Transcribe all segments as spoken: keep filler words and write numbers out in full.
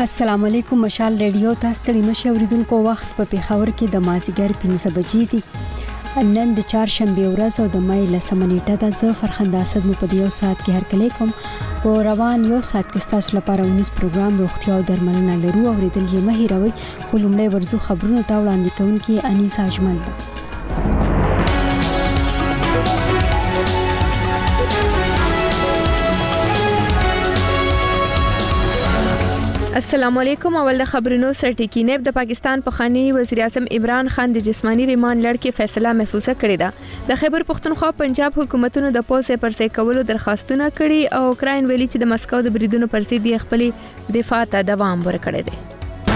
السلام علیکم. مشال ریډیو تاسو ته مشه اوریدونکو وخت په پیښور کې د مازیګر پنځه بجې دي. نن د چهارشنبه ورځ او د مې لسمه نیټه ده. زه فرخنده اسد مو په دیو ساعت کې هر کله کوم په روان یو ساعت کې تاسو لپاره ونیس پروګرام روغتیا او درملنه لرو. اوریدل یې مه هیروئ. خو لومړی ورزو خبرونه تا وړاندې کوونکې انیسا اجمل ده. السلام علیکم. اول د خبرونو سره ټکی نیب د پاکستان پخوانی وزیر اعظم عمران خان د جسمانی ریماند لړ کې فیصله محفوظه کړې ده. د خیبر پختونخوا پنجاب حکومتونو د پوسې پرسې کولو درخواستونه کړي او اوکراین ویلي چې د مسکو د بریدونو پر ضد یې خپل دفاع ته دوام ورکړی دی.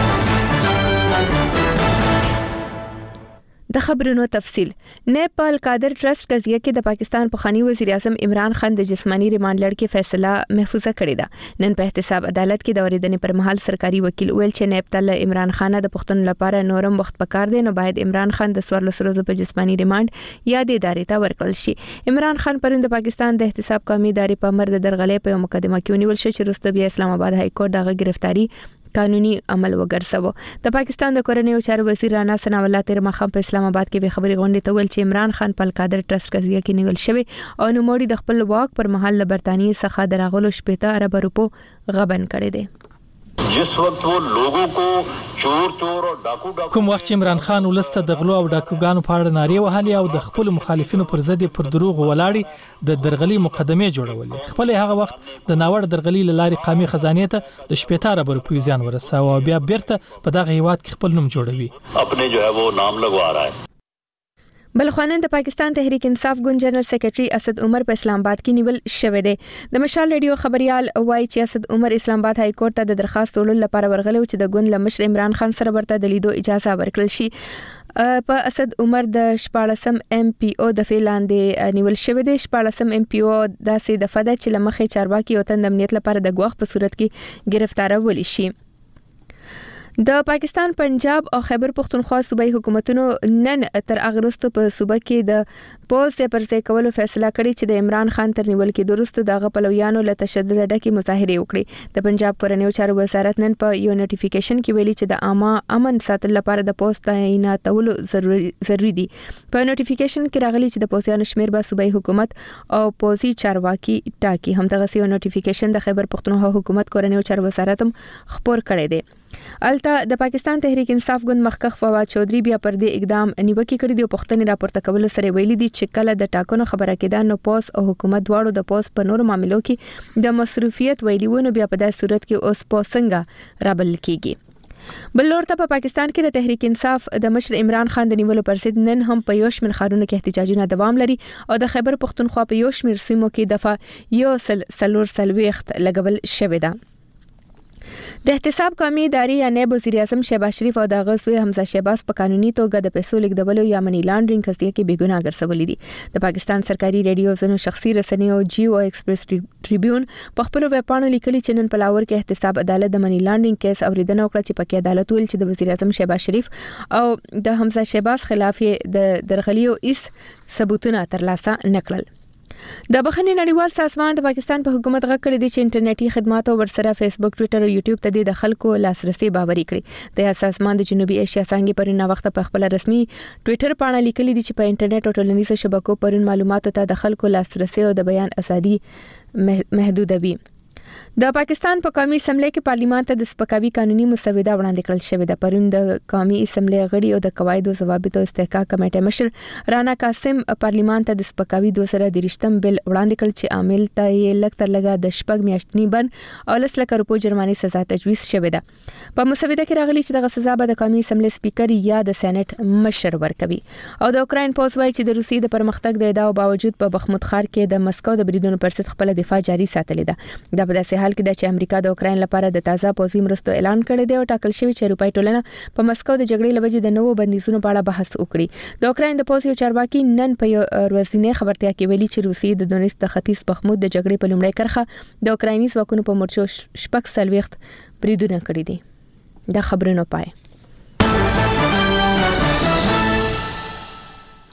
د خبرونو تفصیل. نیپال قادر ټرست قضیه کې د پاکستان پخوانی وزیر اعظم عمران خان د جسمانی ریماند لړ کې فیصله محفوظه کړې ده. نن په احتساب عدالت کې د اوریدنې پر مهال سرکاري وکیل ویل چې نیپال عمران خان د پښتون لپاره نورم وخت پکار دی، نو باید عمران خان د څوارلس ورځې په جسمانی ریماند یا د ادارې ته ورکړل شي. عمران خان پرون د پاکستان د احتساب قومي ادارې په امر د درغلې په مقدمه کې ونیول شو چې وروسته بیا اسلام آباد های کورټ دغه گرفتاری قانوني عمل وګرځاوه. د پاکستان د کورنیو چارو وزیر رانا ثناء الله تیر مخام په اسلام آباد کې به خبري غونډه ته ویل چې عمران خان په قادر ټرست قضیه کې نیول شوی او نو موړي د خپل واک پر مهال له برتانیې څخه درغلو شپږ ارب روپو غبن کړی دی. जिस वक्त वो लोगों को चोर चोर और डाकू डाकू کوم وخت عمران خان ولسته د غلو او ډاکوګانو په اړه نارې وهلې او د خپل مخالفینو پر ضد پر دروغ ولاړې د درغلي مقدمه جوړولې، خپل هغه وخت د ناوړ درغلي لارې قومي خزانه ته د شپږ ارب روپیو زیان ورساوه او بیا بیرته په دغه هیواد کې خپل نوم جوړوي. अपने जो है वो नाम लगवा रहा है. بلخوانن د پاکستان تحریک انصاف ګوند جنرال سیکریټري اسد عمر په اسلام آباد کې نیول شوی دی. د مشال ریډیو خبريال وایي چې اسد عمر اسلام آباد های کورټ ته د درخواست وړلو لپاره ورغلی چې د ګوند لمشر عمران خان سره ورته د لیدو اجازه ورکړل شي. په اسد عمر د شپاړسم ایم پی او د فیلاندې نیول شوی دی. شپاړسم ایم پی او داسې د فدا چې لمخې چارواکي او تند امنیت لپاره د غوښ په صورت کې گرفتارول شي. د پاکستان پنجاب او خیبر پختونخوا صوبایي حکومتونو نن تر اغرستو په صوبه کې د پوسټ پرځای کولو فیصله کړې چې د عمران خان تر نیول کې درسته دغه پلویانو له تشدد ډکه مظاهره وکړي. د پنجاب کورنیو چارو وزارت نن په یو نوټیفیکیشن کې ویلي چې د عامه امن ساتل لپاره د پوسټ تعیناتولو ضروري دي. په نوټیفیکیشن کې راغلي چې د پوسټیانو شمیر به صوبایي حکومت او پوزي چارواکي ټاکي. همدغه یو نوټیفیکیشن د خیبر پختونخوا حکومت کورنیو چارو وزارت هم خبر کړی دی. الته د پاکستان تحریک انصاف ګوند مخکخ فواد چودري بیا پر دې اقدام نیوکه کړې دی او پښتني راپورته کول سره ویلي دي چې کله د ټاکنو خبره کېده نو پوس او حکومت دواړو د پوس په نورو معاملو کې د مصروفیت ویلیونه بیا په داسې صورت کې اوس پوسنګ رابل کیږي. بل لور ته په پاکستان کې د تحریک انصاف د مشر عمران خان د نیولو پر ضد نن هم په یو شمېر ښارونو کې احتجاجونه دوام لري او د خیبر پختونخوا په یو شمېر سیمو کې دفعه یو سل سلور سلويخت لګول شوې ده. د احتساب قومي ادارې یا نائب وزیر اعظم شهباز شریف او د غزوی حمزه شهباز په قانوني توګه د پیسو لیږدولو یا منی لانډرینګ قضیه کې بې ګناه ګرځولي دي. د پاکستان سرکاري ریډیو زنو شخصي رسنیو جیو او ایکسپریس ټریبیون په خپل ویب پاڼو لیکلي چې نن په لاهور کې احتساب عدالت د منی لانډرینګ کیس اوریدنه وکړه چې پکې عدالت ویل چې د وزیر اعظم شهباز شریف او د حمزه شهباز خلاف د درغلیو اس ثبوتونه ترلاسه نکړل. د بخښنې نړیوال سازمان د پاکستان په حکومت غږ کړی دی چې انټرنیټي خدماتو ورسره فیسبوک، ټوئیټر او یوټیوب ته د خلکو لاسرسي باوري کړي. د سازمان د جنوبي ایشیا څنګه پرونه وخت په خپل رسمي ټوئیټر باندې لیکلي دي چې په انټرنیټ او ټولنیزو شبکو پرون معلوماتو ته د خلکو لاسرسي او د بیان ازادي محدودوي. د پاکستان په قومي اسمبلی کې پارلیمان ته د سپکاوي قانوني مسوده وړاندې کړل شوې ده. پرون د قومي اسمبلی غړي او د قواعد او ضوابط او استحقاق کمیټې مشر رانا قاسم پارلیمان ته د سپکاوي دوه سره د رښتم بل وړاندې کړ چې عامل ته یې لږ تر لږه د شپږ میاشتنی بند او لس لک روپو جرماني سزا تجویز شوې ده. په مسوده کې راغلي چې دغه سزا به د قومي اسمبلی سپیکر یا د سېنات مشر ورکوي. او د اوکراین پوز وایي چې د روسیې د پرمختګ د ادعاو باوجود په بخمود ښار کې د مسکو د بریدونو پر ضد خپل دفاع جاري ساتلې ده. دا په داسې حال کې ده چې امریکا د اوکراین لپاره د تازه پوځي مرستو اعلان کړی دی او ټاکل شوی چې اروپای ټولنه په مسکو د جګړې لوجې د نوو بندیزونو په اړه بحث وکړي. د اوکراین د پوځي چارواکي نن په ورځنۍ خبرتیا کې ویلي چې روسیې د دونیس د ختیځ بخمود د جګړې په لومړۍ کرخه د اوکرایني ځواکونو په مورچو شپږ سلويخت بریدونه کړي دي. دا خبرونه پای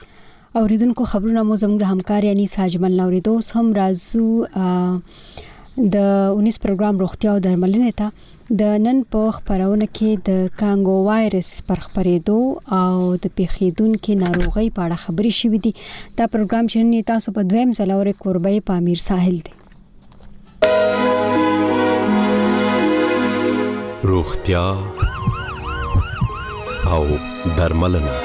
اوریدونکو خبرونه مو زموږ د همکار یعنی ساجمن لاوریدو هم رازو د انیس پروګرام روغتیا او درملنې ته د نن په خبرونه کې د کانګو وایرس پر خبرېدو او د پیښیدونکو ناروغي په اړه خبرې شوې دي. دا پروګرام چې تاسو په دویم ځل اورئ کوربه په امیر ساحل دی. روغتیا او درملنه.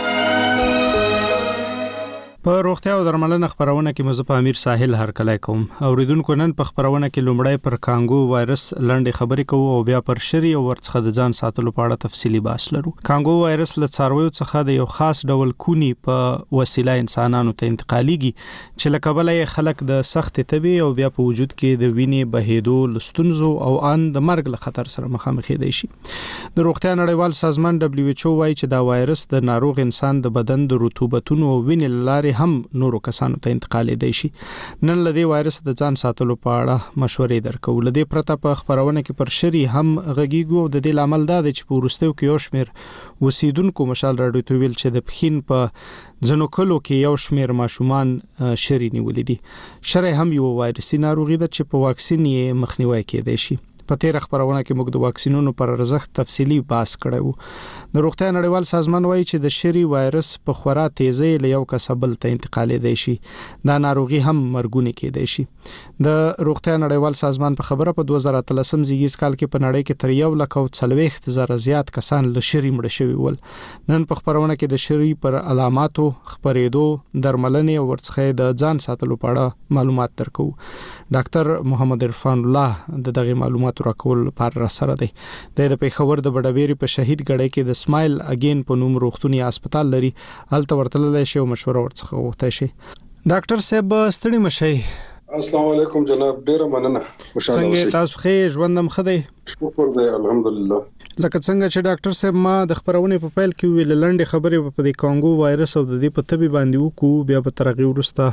په روغتیا او درملنه خبرونه کې مزه په امیر ساحل هر کله کوم. اوریدونکو نن په خبرونه کې لومړی پر کانګو وایرس لنډه خبرې کوو او بیا پر شری او ورڅخه د ځان ساتلو په اړه تفصیلی بحث لرو. کانګو وایرس له څارویو څخه د یو خاص ډول کونی په وسیله انسانانو ته انتقالیږي چې له کبله یې خلک د سخت تبي او بیا په وجود کې د وینې بهیدو لستونزو او ان د مرګ له خطر سره مخامخ دي شي. د روغتیا نړیوال سازمان دبليو ایچ او وايي چې دا وایرس د ناروغ انسان د بدن د رطوبتونو او وینې لارې هم نورو کسانو ته انتقال دی شي. نن لدی وایرس د ځان ساتلو په اړه مشورې درکو. لدی پرته په خبرونه کې پر شری هم غږیږو د دې عمل دا چې په ورستیو کې یو شمیر وسیدونکو مشال راډیو ته ویل چې د پخین په ځنو کلو کې یو شمیر ماشومان شری نیولې دي. شری هم یو وایرسي ناروغي ده چې په واکسین یې مخنیوي کېدای شي. په تیر خبرونه کې موږ د واکسینونو پر ارزښت تفصیلی بحث کړو. د روغتیا نړیوال سازمان وایي چې د شری وایرس په خورا تیزی له یو کس بل ته انتقال دی شي. دا ناروغي هم مرګونی کېدای شي. د روغتیا نړیوال سازمان په خبره په دوه زره اتلسم زیږیز کال کې په نړۍ کې تر یو لک او څلوېښت زره زیات کسان له شری مړ شوي ول. نن په خبرونه کې د شری پر علاماتو خبرېدو درملنې او ورڅخه د ځان ساتلو په اړه معلومات درکو. ډاکټر محمد عرفان الله د دغه معلومات راکول پر را سره دی. د پیښور د بډبېری په شهید غړې کې د سمایل اگین په نوم روغتونی هسپتال لري. هلته ورتللی شي او مشوره ورڅخه وغوښتل شي. ډاکټر صاحب ستړي مشي. السلام علیکم جناب، ډیر مننه. څنګه تاسو ښه ژوندم خدای؟ شکر دی الحمدلله. لکه څنګه چې ډاکټر صاحب ما د خبرونه په پیل کې ویل لنډه خبرې په د کانګو وایرس او د دې په تبي باندې وکړو، بیا په ترغیب ورسته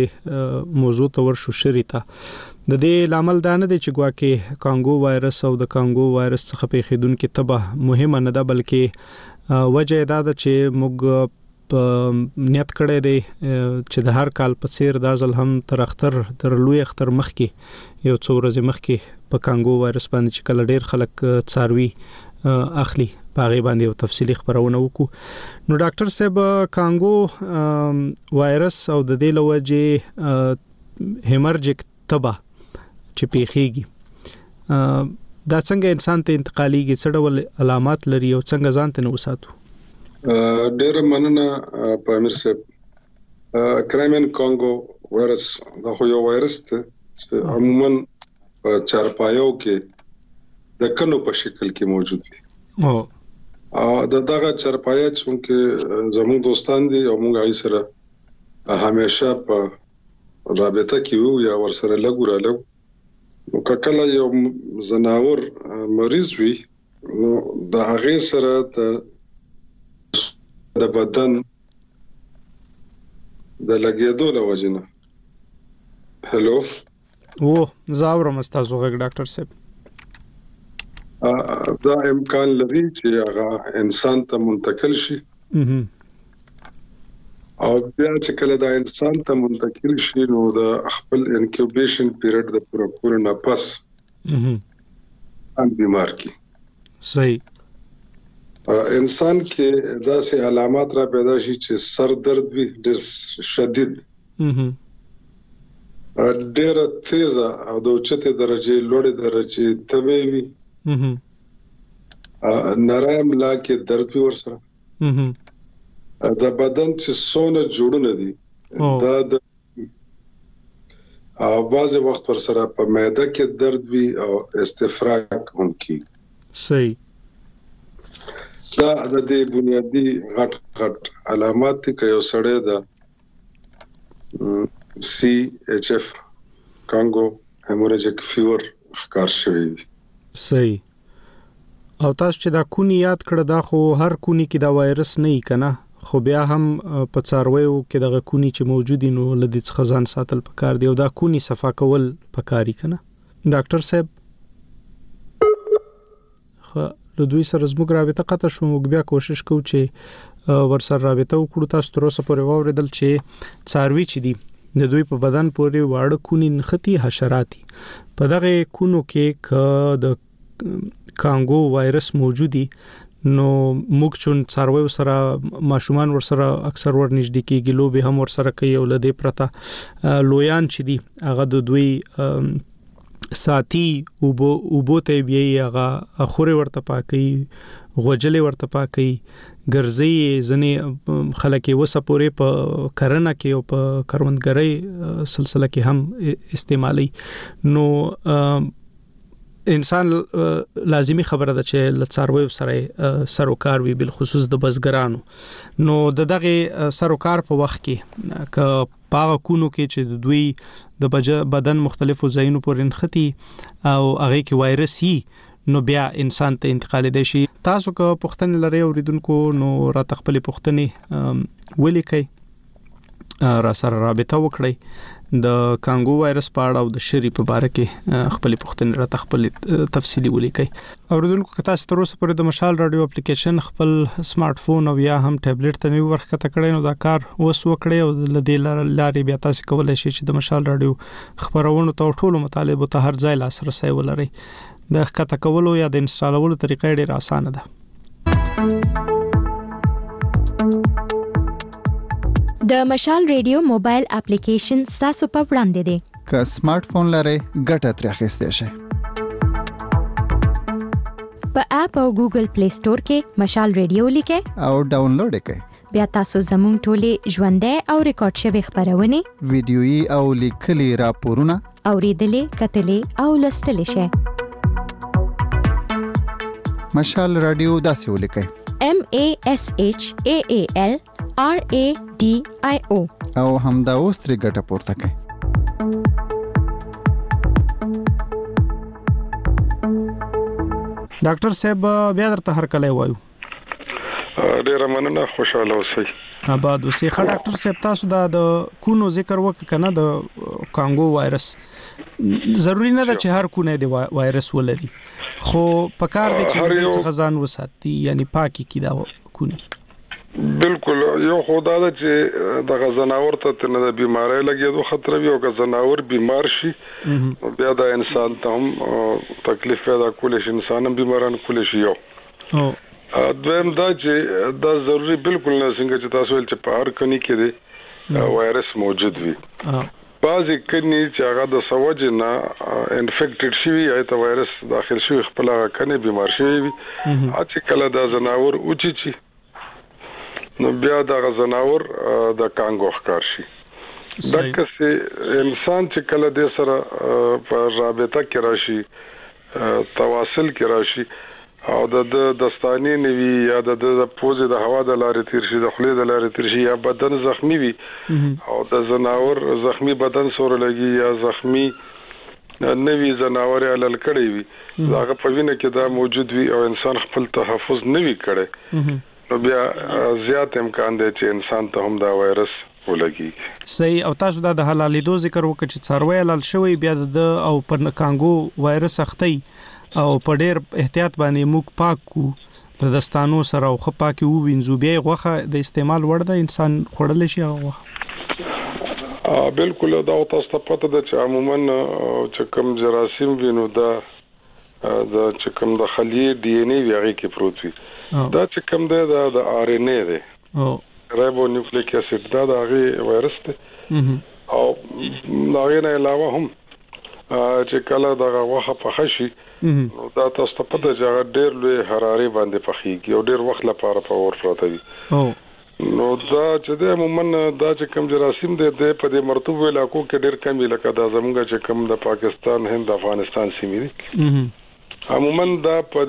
خپل موضوع ته ورشو شریته. د دې لامل دا نه دی چې ګواکې کانګو وایرس او د کانګو وایرس څخه پیښیدونکو تبه مهمه نه ده، بلکې وجه دا ده چې موږ په نیت کړی دی چې د هر کال په څیر د ځل هم تر اختر تر لوی اختر مخکې یو څو ورځې مخکې په کانګو وایرس باندې چې کله ډیر خلک څاروي اخلي باغې باندې یو تفصیلی خبرونه وکړو. نو ډاکټر صاحب کانګو وایرس او د دې لوجه هیمرجیک تبه چې پیخیږي دا څنګه انسان ته انتقالیږي، څه ډول علامات لري او څنګه ځان ته وساتو؟ ډیر مننه په امیر صاحب. کرایمن کانګو وایرس دا خو یو وایرس دی چې عموما په چارپایو کې د کنو په شکل کې موجود دی. او دا دغه چارپایه چې زموږ دوستان دي او موږ یې سره همیشه په رابطه کې وو یا ورسره لګو رالو. نو کله یو زناور مریض وي نو د هغه سره د د بدن د لګېدو له وجنه هلو او زاورم استاسو غږ ډاکټر صاحب دا امکان لري چې هغه انسان ته منتقل شي. او بیا چې کله دا انسان ته منتقل شي نو د خپل انکیوبیشن پیریډ د پوره پوره نه پس ان بیمار کی صحیح انسان کې داسې علامات را پیدا شي چې سر درد وي ډېر شدید ډېر تیز او د اوچته درجه لوړه درجه تبه وي نرم لا کې درد وي ورسره د بدن چې څونه جوړونه دي دا د بعض وخت پر سره په معده کې درد وي او استفراغ هم کی صحیح. دا د دې بنیادی غټ غټ علامات کې یو سړی د سی ایچ اف کانګو هیموریجیک فیور ښکار شوی. صحیح. او تاسو چې دا کونی یاد کړه دا خو هر کونی کې دا وایرس نه ای کنه، خو بیا هم په څارویو کې دغه کونی چې موجود نو لدې څخه ځان ساتل پکار دی او دا کونی صفا کول پکاري کنه. ډاکټر صاحب خو له دوی سره زموږ رابطه قطع شو، موږ بیا کوشش کوو چې ورسره رابطه وکړو. تاسو تر اوسه پورې واوریدل چې څاروي چې دي د دوی په بدن پورې واړه کونی نختی حشراتي په دغه کونو کې ک د کانګو وایرس موجودي نو موږ چون څاروي سره ماشومان ور سره اکثر ور نږدې کېږي لوبي هم ور سره کوي او لدې پرته لویان چې دي هغه د دوی ساتي او بو او بو ته بیا هغه خوري ورته پاکي غوجلې ورته پاکي ګرځي ځنې خلک یې وسپوري په کرنه کې او په کروندګرۍ سلسله کې هم استعمالي نو انسان لازمی خبره ده چې لڅاروي سره سروکار وي بل خصوص د بزګرانو نو د دغه سروکار په وخت کې ک پاغه کونو کې چې د دوی د بدن مختلفو ځایونو پورې نختی او هغه کې وایرس هي نو بیا انسان ته انتقال دی شي تاسو که پښتنه لري اوریدونکو نو را تخپل پښتنه ولیکي را سره رابطه وکړئ د کانګو وایرس په اړه او د شری په اړه کې خپل پښتنه را تخپل تفصیلی ولیکي اوریدونکو که تاسو تر اوسه پورې د مشال رادیو اپلیکیشن خپل سمارټ فون او یا هم ټابلیټ ته نوی ورخته کړئ نو دا کار وس وکړئ او د دې لارې بیا تاسو کولای شئ چې د مشال رادیو خبرونو ته ټولو مطالبه ته هر ځای لاسرسي ولرئ د ښکته کولو یا د انسټالولو طریقې ډېره اسانه ده د مشال ریډیو موبایل اپلیکیشن تاسو په وړاندې دی که سمارټ فون لرئ ګټه ترې اخیستئ شئ په اپ او ګوګل پلی سٹور کې مشال ریډیو لیکئ او ډاونلوډ کړئ بیا تاسو زموږ ټولې ژوندۍ او ریکارډ شوی خبرونه ویډیويي او لیکلي راپورونه اوریدلې کتلې او لوستلې شئ مشال رادیو داسې ولیکئ M A S H A A L R A D I O او همدا اوس ترې ګټه پورته کړئ ډاکټر صاحب بیا درته هر کله وایو ډیره مننه خوشاله اوسئ آباد اوسئ ښه ډاکټر صاحب تاسو دا د کونو ذکر وکړه کنه د کانګو وایرس ضروری نه ده چې هر کونه دی وایرس ولري خو پکار دی چې د څخه ځان وساتي یعنی پاکي کی دا کونه بالکل یو خدا ده چې د زناور ته نه د بیماری لګیدو خطر وي او که زناور بیمار شي بیا د انسان ته هم تکلیف پیدا کولی شي انسان هم بیماران کولی شي یو دویم دا چې دا ضروری بالکل نه څنګه چې تاسو ول چې په هر کني کې دی وایرس موجود وي بعضی کني چې هغه د سوجه نه انفیکټډ شي یا ته وایرس داخل شي خپل کني بیمار شي وي چې کله د زناور اوچی چی نو بیا د غزناور د کانګو ښکار شي دغه سي انسان چې کله د سره په رابطه کې راشي تواصل کې راشي او د دستانی نوي یا د پوزې د هوا د لارې تیر شي د خولې د لارې تیر شي یا بدن زخمی وي او د زناور زخمی بدن سره لګي یا زخمی نوي زناور علل کړي وي هغه په وینه کې دا موجود وي او انسان خپل تحفظ نوي کړي نو بیا زیات امکان دی چې انسان ته هم دا وایرس ولګي صحیح او تاسو دا د حلالېدو ذکر وکړ چې څاروي حلال شوی بیا د او پر کانګو وایرس اختی او په ډېر احتیاط باندې موږ پاک کو د دستانو سره او خپاکي وو وینځو بیا غوخه د استعمال وړ د انسان خړل شي هغه بالکل دا تاسو ته پته ده چې عموما چې کوم جراثیم وینو دا دا چې کوم د خلیې ډي ان اي ویغه کې پروت وي دا چې کوم ده د ار ان اي ده او رایبو نیوکلیک اسید دا د هغه وایرس ده او دا نه علاوه هم چې کله دا واخه پخ شي نو دا تاسو ته پته چې ډېر لوی حراري باندې پخېږي او ډېر وخت لپاره په اور پراته وي نو دا چې د عموما دا چې کوم جراثیم ده د په دې مرطوب علاقو کې ډېر کم لکه دا زموږ چې کوم د پاکستان هند افغانستان سیمې دي عموما دا په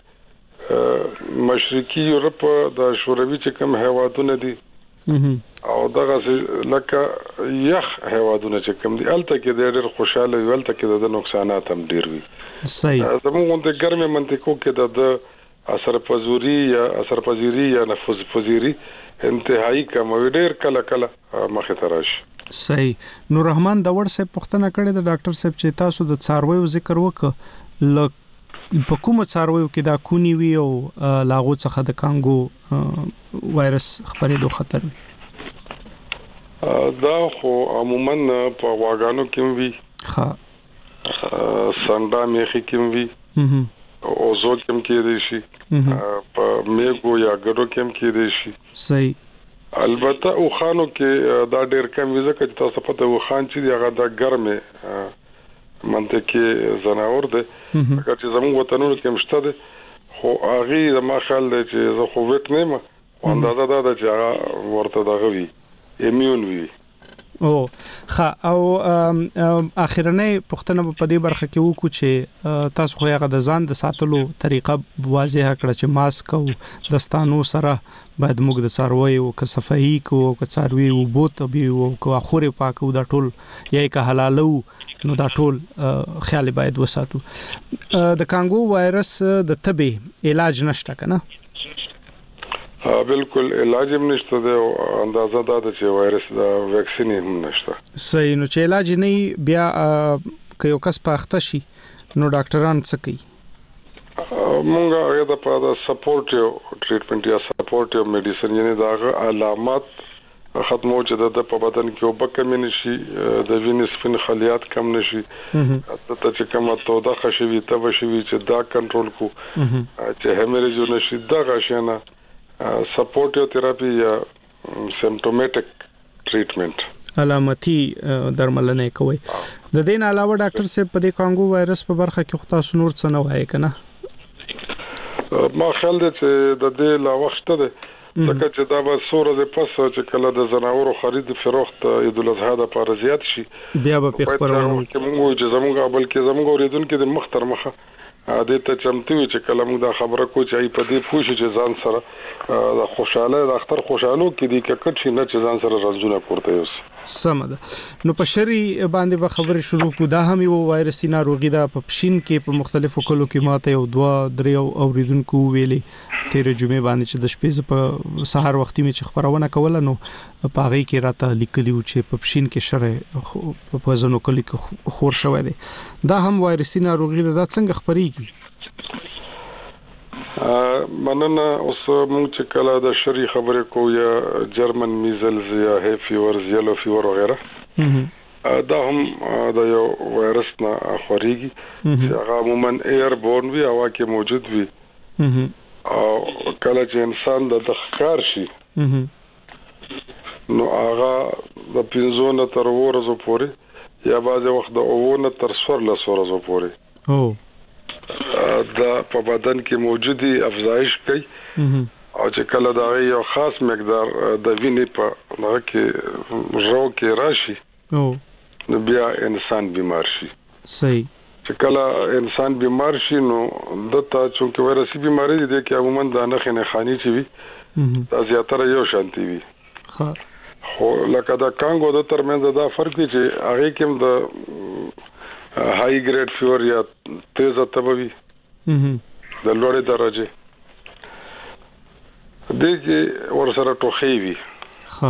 د مشرقي یورپ د شوروي چې کوم هیوادونه دي او دغه لکه یخ هیوادونه چې کوم دي الته کې ډېر خوشاله وي الته کې د نقصانات هم ډېر وي صحیح زموږ د ګرمه منطقو کې د اثر پذوري یا اثر پذیری یا نفوذ پذیری انتهایی کم وي ډېر کله کله مخه تراش صحیح نور رحمان د ور صاحب پښتنه کړې د ډاکټر صاحب چې تاسو د څارویو ذکر وکړ ل په کومه څارویو کې دا کونی وی او لاغو څخه د کانګو وایرس خپرېدو خطر وي دا خو عموما په واګانو کې وي ها سنډا میخي کې وي او زو کې کې دي شي په میګو یا ګډو کې کې دي شي صحیح البته او خانو کې دا ډېر کم ویزه چې تاسو پته و خان چې هغه د ګرمه منطقه زناور ده چې زموږ وطنونو کې مشته ده خو هغه ما خیال دی چې زه خو وټ نه ما اندازه دا ده چې هغه ورته دغه وي ایمیون وي او خا او اخرنۍ پښتنه په دې برخه کې وکړو چې تاسو خو هغه د ځان د ساتلو طریقه واضح کړه چې ماسک او دستانو سره باید موږ د څاروي او که صفائی کو او که څاروي او بوت به او که خوري پاکو دا ټول یا که حلالو نو دا ټول خیال باید وساتو. د کانګو وایرس د تبې علاج نشته کنه؟ بالکل علاج هم نشته دی او اندازه دا ده چې وایرس دا ویکسین هم نشته. صحیح. نو چې علاج نه بیا که یو کس پاخته شي نو ډاکټران څه کوي؟ مونږه هغه د په سپورټیو ټریټمنټ یا سپورټیو میډیسن یعنی دا علامات ختمو چې د په بدن کې وبکم نشي د وینې سپین خلیات کم نشي ته چې کومه توده خشوي ته وشوي چې دا کنټرول کو چې همیرج نشي دا غشنه سپورټیو تھراپي یا سیمپټومټک ټریټمنټ علامتي درملنه کوي. د دې نه علاوه ډاکټر صاحب په دې کانګو وایرس په برخه کې خو تاسو نور څه نه وایي کنه؟ ما خیال دی چې د دې لا وخت ده ځکه چې دا به سوره د پس چې کله د زناورو خرید فروخت عید الاضحی د پاره زیات شي بیا به په خبرونه کې موږ چې زموږ بلکې زموږ اوریدونکو د مختر مخه د ته چمتو چې کله موږ دا خبره کو چې په دې پوښي چې ځان سره د خوشاله د اختر خوشالو کې دي ککټ شي نه چې ځان سره رنځونه پورته یوس سمده. نو په شری باندې به خبرې شروع کو دا هم یو وایرسي ناروغي ده په پښین کې په مختلفو کلو کې ماته یو دوا درې اوریدونکو ویلې تیر جمعه باندې چې د شپې په سحر وختي می چې خبرونه کوله نو په هغه کې راته لیکلی و چې په پښین کې شره په ځنو کلی کې خور شوی دی. دا هم وایرسي ناروغي ده. دا څنګه خبريږي؟ مننه. اوس موږ چې کله د شری خبرې کو یا جرمن میزلز یا هی فیور یلو فیور وغیرہ دا هم د یو وایرس نه خوريږي چې هغه عموما ایر بورن وي هوا کې موجود وي او کله چې انسان د ښکار شي نو هغه د پنځونه تر ورځو پورې یا بعض وخت د اوونه تر څوارلس ورځو پورې او دا په بدن کې موجودي افزایش کوي او چې کله دا یو خاص مقدار د وینې په هغه کې رو کې راشي او نو بیا انسان بیمار شي. صحیح. چې کله انسان بیمار شي نو دته چې وایرسي بیماری دي کې عموما د نخې نه خاني چي وي دا زیاتره یو شانتي وي. ها خو لکه دا کانګو د ترمنځ دا فرق دی چې هغه کې د هاي ګریډ فیور یا تیزه تبوي د لوړې درجه دغه ورسره ټوخي وي. ها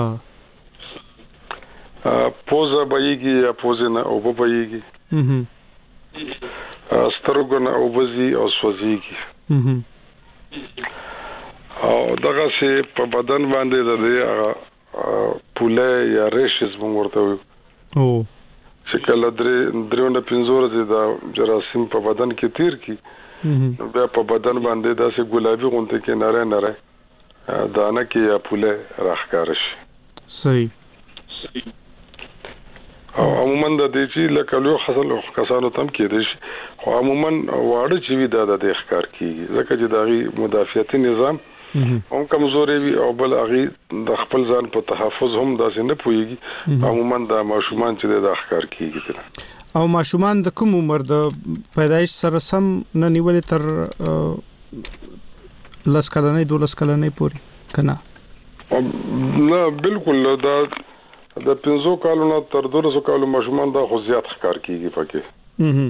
پوزه بایږي یا پوزه نه او بایږي سترګو نه او بزي او سوځيږي او دغه سي په بدن باندې د دې پوله یا ریشز ورته وي او چې کله درې درونه پنځور دي دا جراثیم په بدن کې تیر کی بیا په بدن باندې داسې ګلابي غونډه کې نره نره دانه کې یا پوله راخکار شي. صحیح. او عموما د دې چې لکه لو حاصل کسانو تم کې دي خو عموما واړه چې وي دا د ښکار کیږي ځکه چې داغي مدافعتي نظام هم کمزوري وي او بل هغه د خپل ځان په تحفظ هم داسې نه پويږي. عموما د ماشومان چې د ښکار کیږي او ماشومان د کوم عمر د پیدایش سره سم نه نیولې تر لاس کلنې دولس کلنې پوري کنه؟ نه بالکل دا د پنځو کالو نه تر دولسو کالو ماشومان دا خو زیات ښکار کیږي پکې.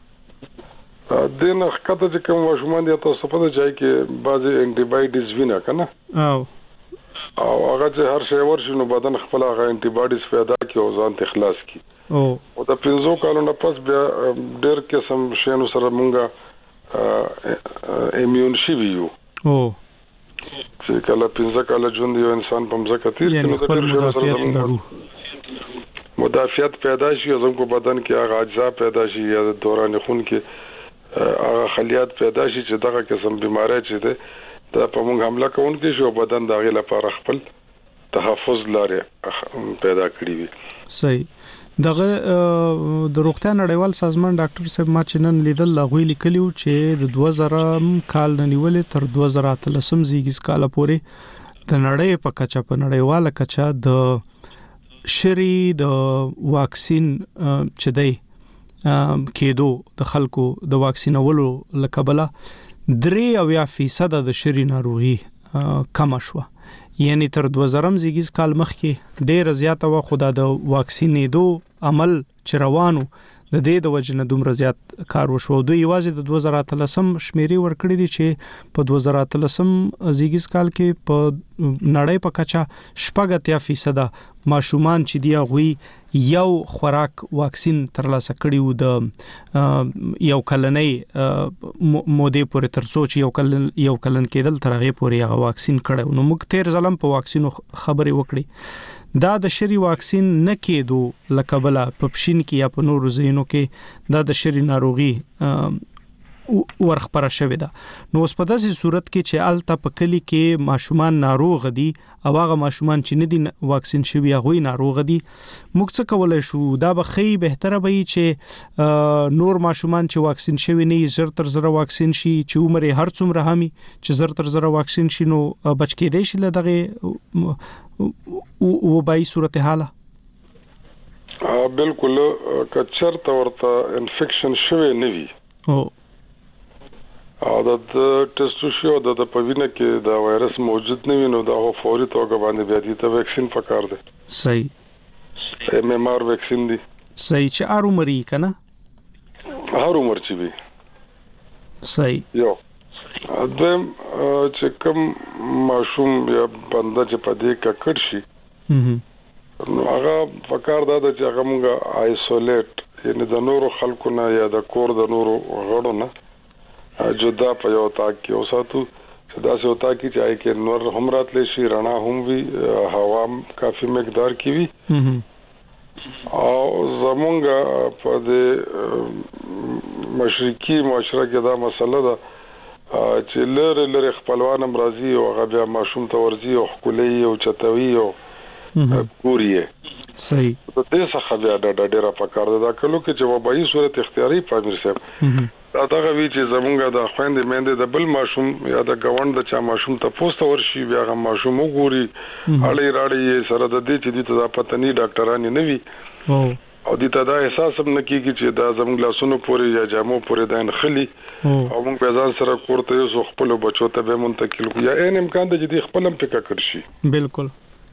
دنه خطه چې کوم ماشومان دي تاسو په دې ځای کې بعضي انټي بایوټکس وینا کنه او او هغه چې هر شی ورشي نو بدن خپل هغه انټي بایوټکس پیدا کوي او ځان ته خلاص کوي او او د پنځو کالو نه پس بیا ډېر قسم شینو سره مونږه ایمیون شي ویو او چې کله پنځه کال ژوند یو انسان په مزه کتیر یعنی خپل مدافعت لرو مدافعت پیدا شي زموږ بدن کې هغه اجزا پیدا شي یا دوران خون کې هغه خلیات پیدا شي چې دغه قسم بیماری چې ده دا په موږ حمله کوونکی شي او بدن دغه لپاره خپل تحفظ لارې پیدا کړی وي. صحیح. دغه د روغتیا نړیوال سازمان ډاکټر صاحب ما چې نن لیدل لغوي لیکلیو چې د دوه زره کال نیولې تر دوه زره اتلسم زیږیز کال پورې د نړۍ په کچه په نړیواله کچه د شری د واکسین چې دی کېدو د خلکو د واکسینولو لکبله درې اویا فیصد د شری ناروغي کم شوه. یعنی تر دوه زره زیږیز کال مخکې ډېر زیاته و خو د واکسینېدو عمل چروانو د دې د وجنه دومره زیات کار وشو. دوی یوازې د دوه زره اتلسم شمیرې ورکړې دي چې په دوه زره اتلسم زیږیز کال کې په نړۍ په کچه شپږ اتیا فیصد ماشومان چې دی غوي یو خوراک واکسین ترلاسه کړي وو د یو کلنۍ مودې پورې تر سوچ یو کلن یو کلن کېدل تر هغه پورې هغه واکسین کړي. نو موږ تیر ځلم په واکسینو خبرې وکړي دا د شری واکسین نه کېدو لکبله په پښین کې یا په نورو ځایونو کې دا د شری ناروغي ورخبره شوې ده. نو اوس په داسې صورت کې چې الته په کلی کې ماشومان ناروغ دي او هغه ماشومان چې نه دي واکسین شوي هغه ناروغ دي موږ څه کولای شو؟ دا به خې بهتره وي چې نور ماشومان چې واکسین شوي نه زر تر زر واکسین شي چې عمر هر څومره همي چې زر تر زر واکسین شي نو بچ کېدای شي له دغه او بای صورتحاله. بالکل کچر تورته انفیکشن شوی نه وي او او د ټیسټو شو د پوینه کې دا وایرس موجود نه وي نو دا هو فوري توګه باندې بیا دي ته ویکسین پکار دی. صحیح. ایم ایم آر ویکسین دی. صحیح. چې هر عمر یې کنه هر عمر چې وي. صحیح. یو دیم چې کوم ماشوم یا بنده چې په دې ککړ شي نو هغه پکار دا چې هغه موږ آیسولیټ یعنی د نورو خلکو نه یا د کور د نورو غړو نه جدا په یو تا کې اوساتو چې دا څه وتا کې چې آی کې نور هم راتلی شي رڼا هم وي هوا کافي مقدار کې وي او زمونږ په دې مشرقي معاشره کې دا مسله ده چې لره لره خپلوان امراضي او هغه بیا ماشوم ته ورزي او خولي او چتوي او کوريه. صحیح. د دې څخه بیا د ډېره پکار ده دا کلو کې چې وبایي صورت اختیاري پامیر صاحب دا غوي چې زمونږ د خويندې مېندې د بل ماشوم یا د گاوند د چا ماشوم ته پوسټ ورشي بیا غو ماشوم وګوري اړې راړې سره د دې چې د پتني ډاکټرانی نه وي او د تا دا احساس هم نکېږي چې دا زموږ لاسونو پورې یا جامو پورې د انخلي او موږ په ځان سره کوړته یو خپل بچو ته به منتقل کو یا ان امکان د دې خپل هم پکا کړشي. بالکل.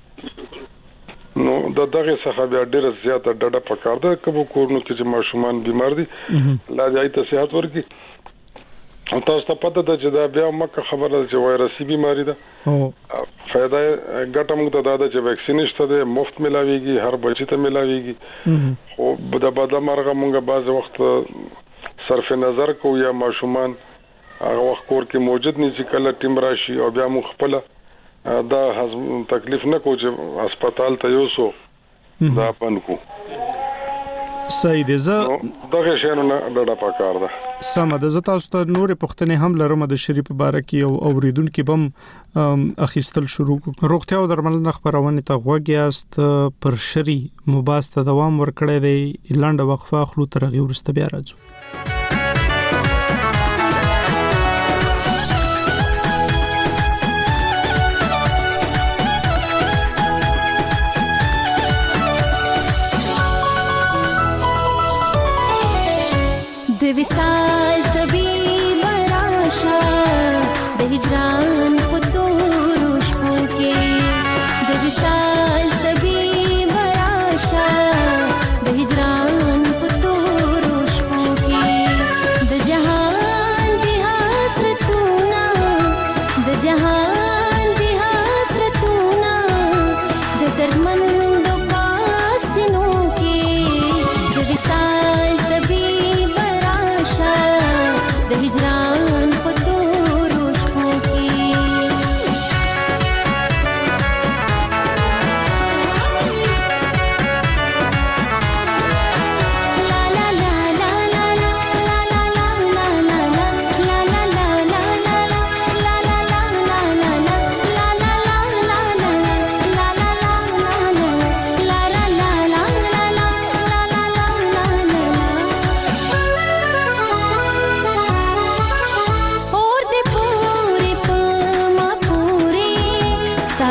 نو د دغه څخه بیا ډېر زیات ډډه پکار ده کوم کورونو کې چې ماشومان بیمار دي لا ځای ته صحت ورکي او تاسو ته پته ده چې دا بیا مکه خبره ده چې وایرسي بیماری ده او فائدہ ګټه موږ ته دا چې ویکسین شته ده مفت ملاويږي هر بچی ته ملاويږي خو د بدله مرغه موږ بعض وخت صرف نظر کو یا ماشومان هغه وخت کور کې موجود نه چې کله ټیم راشي او بیا موږ خپل دا تکلیف نه کو چې هسپتال ته یوسو دا پنکو. صحیح دی. زه دغه شنو نه ډډه پکار ده. سم ده. زه تاسو ته نور پښتنې هم لرم د شریف بارکی او اوریدونکو بم اخیستل شروع روغتیا او درملنه خبرونه ته غوږیاست پر شری مباسطه دوام ورکړی دی لاندې وقفه خلو ترغي ورسته بیا راځو. विशाल तबी बराशा د هجران خطور شپو کې د विशाल तबी बराशा د هجران خطور شپو کې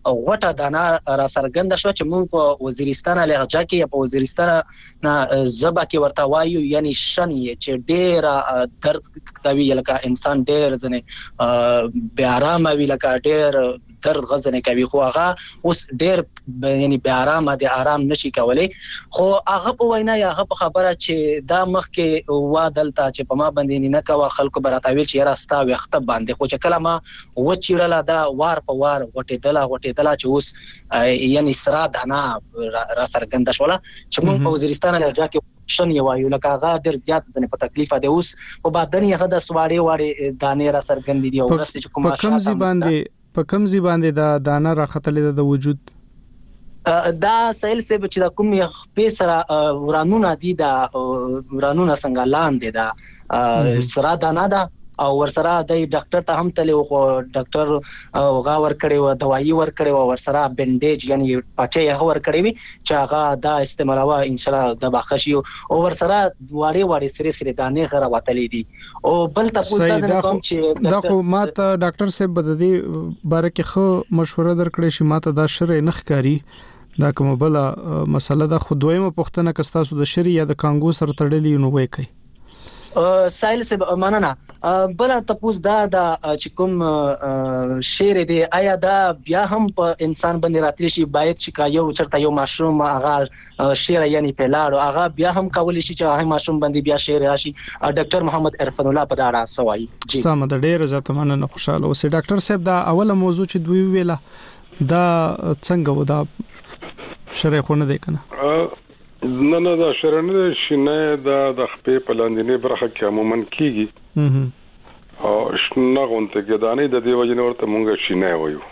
غټه دانا را سرګند شو چې موږ په وزیرستان لهجه کې په وزیرستان نه زبا کې ورته وایو یعنی شن چې ډېر درد کوي لکه انسان ډېر ځنه بے آرام وي لکه ډېر درد غزنه کوي خو هغه اوس ډېر یعنی بے آرام دي آرام نشي کولای خو هغه په وینا یا هغه په خبره چې دا مخ کې وا دلته چې په ما باندې نه کوا خلکو براتاویل چې راستا وخت باندې خو چې کله ما و چیرله دا وار په وار وټېدله وټېدله چې اوس یعنی سرا دانا را سرګند شوله چې موږ په وزیرستان لهجه کې شن یو وایو لکه هغه ډېر زیات ځنه په تکلیف دی اوس په بدن یې هغه د سواړې واړې دانې را سرګند دي او ورسته چې کومه شاته باندې په کوم ځای باندې دا دانه را ختلې د وجود دا سایل سه چې دا کوم په سره ورانونه دي دا ورانونه څنګه لاندې دا سره دانه دا او ورسره د ډاکټر ته هم تلو خو ډاکټر غا ور کړی و دوايي ور کړی و ورسره بندیج یعنی پټه یې ور کړی وي چې هغه دا استعمالوا ان شاء الله د بخښي او ورسره واړې واړې سری سری دانې غره وتلې دي او بل تاسو ته کوم چې دا خو ماته ډاکټر صاحب بددي باره کې خو مشوره درکړې شي ماته دا شرع نه ښکاری دا کومه بل مسله ده خو دویمه پښتنه کستاسو د شری یا د کانګو سره تړلې نو وای کوي سایل سه مننه بل تاسو دا د چې کوم شعر دی آیا دا بیا هم په انسان باندې راتلی شي باید چې یو چرته یو ماشوم هغه شعر یعنی په لاړو هغه بیا هم کولی شي چې هغه ماشوم باندې بیا شعر راشي ډاکټر محمد عرفان الله په دا اړه سوای جی سم د ډیر زیات مننه خوشاله اوسه ډاکټر صاحب دا اوله موضوع چې دوی ویله دا څنګه و دا شرع خونه دی کنه نه نه دا شرنه شینه دا د خپې پلاندینې برخه کې عموما کیږي او شنه غونته کې دانه د دې وجه ورته مونږ شینه وایو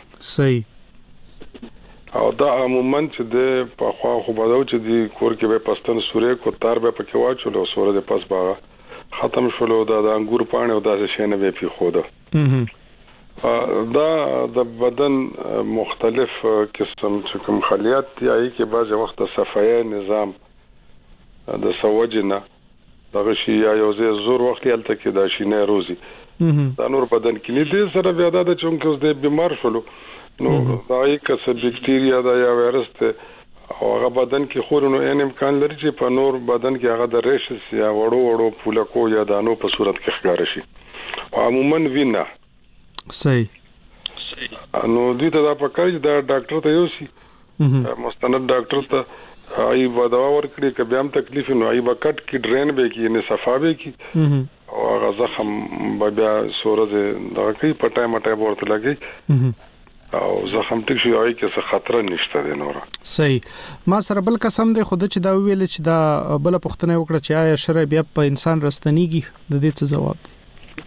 صحیح او دا عموما چې د په خوا خو بدو چې د کور کې به پستن سورې کو تار به پکې واچول او سورې د پس باغ ختم شول دا د انګور پانه او دا شینه به پی خو ده دا د بدن مختلف قسم چې کوم خلیات دی ای کې بعض وخت د صفایه نظام د سوجنه دغه شی یا یو زور وخت یلته کې دا شینه روزي دا نور بدن کې نه دي سره بیا دا چې کوم د بیمار شلو نو دا یې کس بکټیریا دا یا وایرس ته او هغه بدن کې خورونو ان امکان لري چې په نور بدن کې هغه د ریشس یا وړو وړو پولکو یا دانو په صورت کې ښکار شي عموما وینا صحیح نو دې ته دا پکې دا ډاکټر ته یو شي مستند ډاکټر ته ای و دوا ورکړي که بیا هم تکلیف نو ای وکټ کی ډرین به کی نه صفا به کی او هغه زخم بیا سورزه دا کی پټای مټای ورته لګي او زخم ټیک شي ای کې څه خطر نشته دی نور صحیح ما سره بل قسم دی خود چې دا ویل چې دا بل پښتنه وکړه چې آیا شرع بیا په انسان رستنیږي د دې څه جواب دی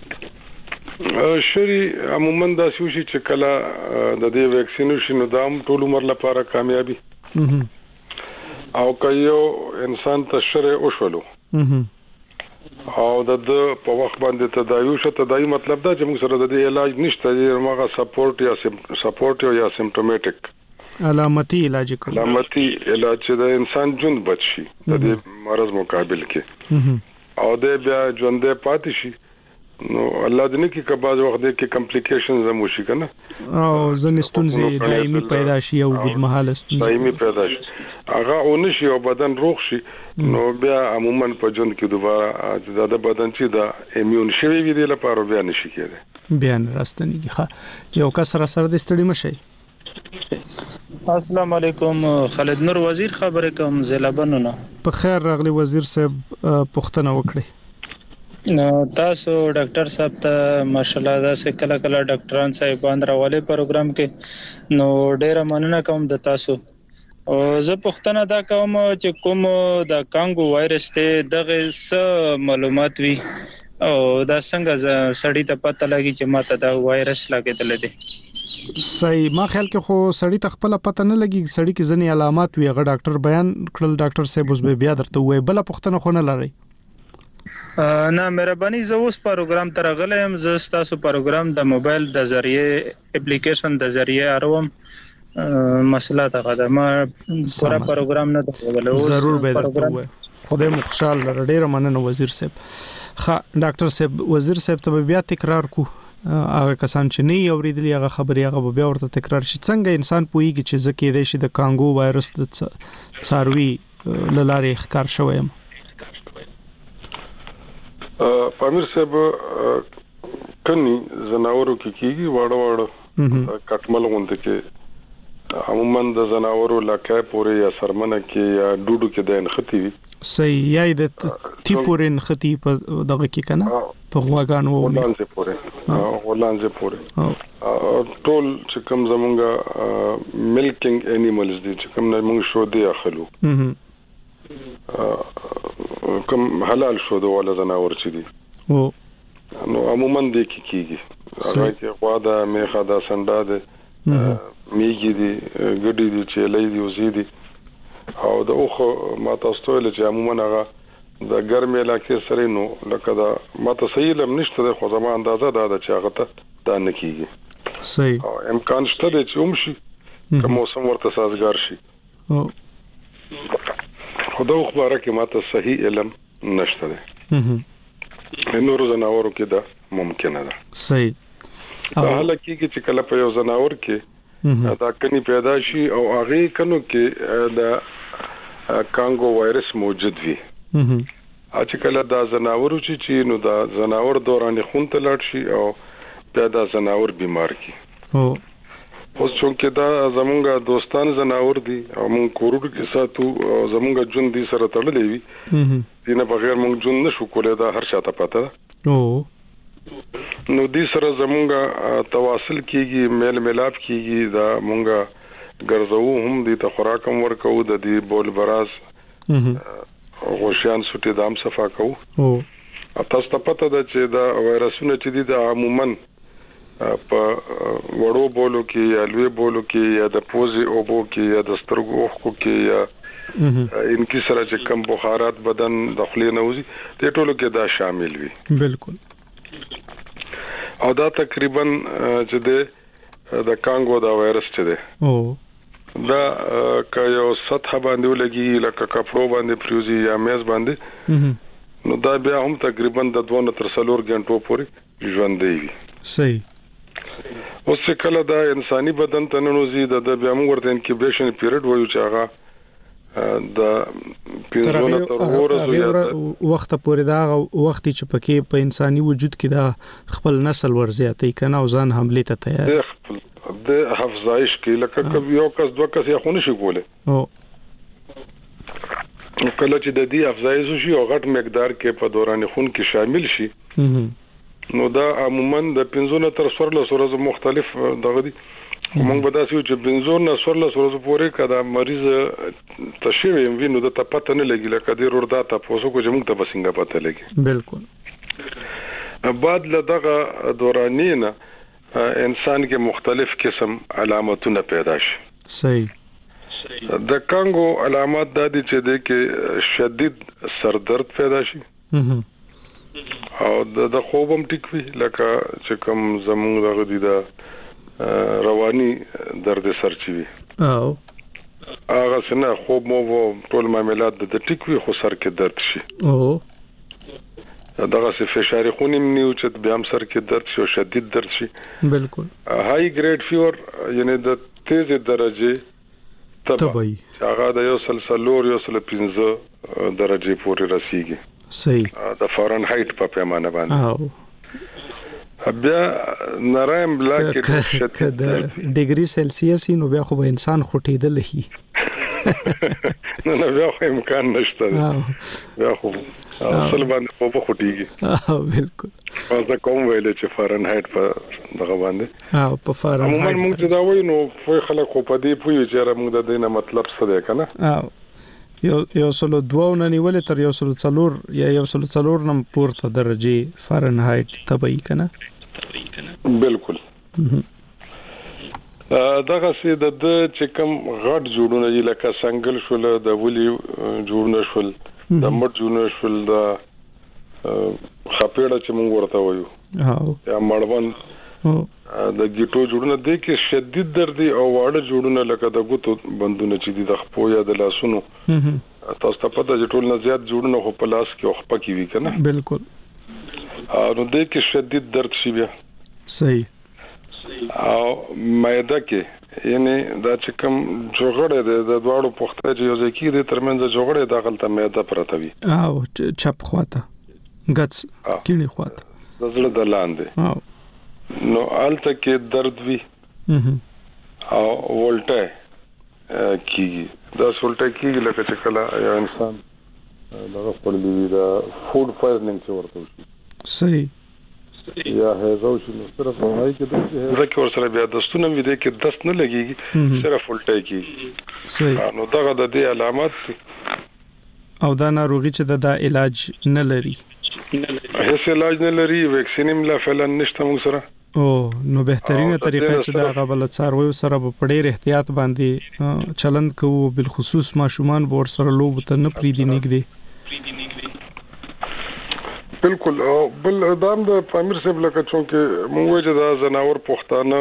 شری عموما دا شوشي چې کله د دې ویکسینیشن د عام ټول عمر لپاره کامیابی او کایو انسان ته شرع او شولو او د په وخت باندې تداوی شته تداوی مطلب دا چې موږ سره د دې علاج نشته چې موږ سپورټ یا سپورټ یا سیمپټومټیک علامتي علاج کوي علامتي علاج د انسان ژوند بچي د دې مرز مقابل کې او د بیا ژوندې پاتې شي نو الله دې نه کې کباز وخت کې کمپلیکیشنز هم وشي کنه او ځنستونځي دایمي پیدا شي او اوږدمهاله ستونزې دایمي پیدا شي هغه اونشي او بدن روغ شي نو بیا عموما په ژوند کې دوباره زیاده بدن چې دا ایمیون شوی وي د لپاره بیا نشي کېده بیا راستنیږي ښه یو کس را سره د ستړي مشي السلام علیکم خالد نور وزیر خبرې کوم زلبنونه په خیر راغلی وزیر صاحب پښتنه وکړي تاسو ډاکټر صاحب ته ماشاءالله دا سه کله کله ډاکټران صاحبان راولې پروګرام کې نو ډېر مننه کوم د تاسو او زه پښتنه دا کوم چې کوم د کانګو وایرس ته دغه څه معلومات وي او دا څنګه سړی ته پته لګي چې ماته دا وایرس لګیدل دي صحیح ما خیال کې خو سړی ته خپل پته نه لګي سړی کې ځنې علامات وي هغه ډاکټر بیان کړل ډاکټر صاحب اوس به بیا درته وای بل پښتنه خو نه لري نه مهرباني زه اوس پروګرام تر غلم زه تاسو پروګرام د موبایل د ذریعے اپلیکیشن د ذریعے اروم مسله ته دا ما پورا پروګرام نه درغلو ضرور به درته خدای مو خوشاله لره ډیر مننه وزیر صاحب ښه ډاکټر صاحب وزیر صاحب ته بیا تکرار کو هغه کسان چې نه اوریدلی هغه خبري هغه بیا ورته تکرار شي څنګه انسان پوهیږي چې ځکه د شي د کانګو وایرس د څاروي لاره ښکار شوی پامیر صاحب کني زناورو کې کیږي واړه واړه کټمل غونډه کې عموما د زناورو لکه پورې یا سرمنه کې یا ډوډو کې د انختی وي صحیح یا د تی پورې انختی په دغه کې کنه په غواګانو ولانځه پورې ولانځه پورې ټول چې کوم زمونږه ملکینګ انیمالز دي چې کوم نه موږ شو دی اخلو کوم حلال شو د ولا زناور چې دي او نو عموما د کی کیږي هغه کې غواده میخه دا سنډا ده میږي دي ګډي دي چې لې دي وزيدي او د اوخه ما تاسو له چې عموما هغه د ګرمه علاقې سره نو لکه دا ما ته صحیح لم نشته د خو زما اندازه دا ده چې هغه ته دا نه کیږي صحیح او امکان شته چې ومشي که موسم ورته سازگار شي او خدای خبره کې ما ته صحیح علم نشته ده نور زناورو کې دا ممکنه ده صحیح حالکه کې چې کله په یو زناور کې دا کني پیدا شي او هغه کنو کې دا کانګو وایرس موجود وي چې کله دا زناور چې نو دا زناور دوران خون ته لاړ شي او بیا دا زناور بیمار کی او اوس چې دا زمونږ دوستان زناور دي او مونږ کورو کې ساتو او زمونږ جون دي سره تړلې وي دینه بغیر مونږ جون نشو کولای دا هر چاته پته او نو دې سره زمونږ تواصل کیږي میل ملاپ کیږي دا مونږ ګرځو هم دې ته خوراکم ورکو د دې بول براز غوشیان سټي دام صفا کو او تاسو ته پته ده چې دا وایرسونه چې دي د عموما په وړو بولو کې یا لوی بولو کې یا د پوزي او بو کې یا د سترګو اوخو کې یا ان کی سره چې کم بخارات بدن داخلي نوزي ته ټولو کې دا شامل وي بالکل او دا تقریبا چې د کانګو دا وایرس چې ده او دا که یو سطح باندې ولګي لکه کپړو باندې پریوزي یا میز باندې نو دا بیا هم تقریبا د دوه تر څلور غنټو پورې ژوند دی صحیح اوس چې کله دا انساني بدن ته ننوزي د بیا موږ ورته انکیوبیشن پیریډ وایو چې هغه د پینځونه تر ورځې وخت پورې دا وخت چې پکې په انساني وجود کې دا خپل نسل ورزياتي کنه او ځان حمله ته تیار د حفظایش کې لکه یو کس دوه کس یې خونه شي کوله او کله چې د دې افزایش شي او غټ مقدار کې په دوران خون کې شامل شي نو دا عموما د پنځونه تر څوارلس ورځې مختلف دغه دي موږ به تاسو چې پنځونه څوارلس ورځې پورې کدا مریض تشوي وینو د پته نه لګی لکه د وردا تاسو کو چې موږ ته بسنګ پته لګي بالکل بعد له دغه دورانینه انسان کې مختلف قسم علامتونه پیدا شي صحیح د کانګو علامات د دې چې د کې شدید سر درد پیدا شي او د خوبم ټیکوي لکه چې کوم زموږ دغه دي دا رواني درد سر چي وي او هغه څنګه خوب مو ټول معاملات د ټیکوي خو سر کې درد شي او دغه څه فشار خونی نیو چې بیا هم سر کې درد شي او شدید درد شي بالکل هاي ګریډ فیور یعنی د تیز درجه تبعی هغه د یو سلسلور یو سل پنځه درجه پورې رسیږي صحیح د فارنهایت په پیمانه باندې او بیا نرایم بلاک کې د ډیګري سلسیس نو بیا خو به انسان خټیدل هي نه نه بیا خو امکان نشته بیا خو اصل باندې خو په خټیږي او بالکل دا کوم ویل چې فارنهایت په دغه باندې او په فارنهایت موږ موږ دا وایو نو په خلک خو په دې پوي چې موږ د دینه مطلب څه دی کنه او یو یو سلو دوه نه نیولې تر یو سلو څلور یا یو سلو څلور نم پورته درجه فارنهایت تبعی کنه بالکل دغه سي د چې کوم غټ جوړونه دي لکه سنگل شول د ولي جوړونه شول د مټ جوړونه شول د خپېړه چې موږ ورته وایو او یا مړوند د ګټو جوړونه د کې شدید درد او واړه جوړونه لکه د ګوتو بندونه چې د خپو یا د لاسونو تاسو ته پته چې ټول نه زیات جوړونه خو په لاس کې او خپه کې وي کنه بالکل نو د کې شدید درد شي بیا صحیح. او مېده کې یعنی دا چې کوم جوړه ده د دواړو پخته چې یو ځکه د ترمنځ جوړه ده غلطه مېده پرته وي او چپ خواته ګڅ کینی خواته د زړه د لاندې نو الته کې درد وي او ولټه کیږي دا ولټه کیږي لکه چې کله یو انسان دغه خپلې دا فود پویزنینګ چې ورته شي صحیح یا هغه چې نو صرف وایي چې دا کې ورسره بیا د ستونم وي د کې دست نه لګيږي صرف ولټه کیږي صحیح نو دغه د دې علامات او دا ناروغي چې دا علاج نه لري هیڅ علاج نه لري ویکسین هم لا فعلا نشته موږ سره او نو بهترینه طریقه چې دا غبل څاروي سره په ډېر احتیاط باندې چلند کوو بل خصوص ماشومان ور سره لوب ته نه پریدي نګدي بالکل او بل دام د پامیر صاحب لکه چې موږ چې دا زناور پښتانه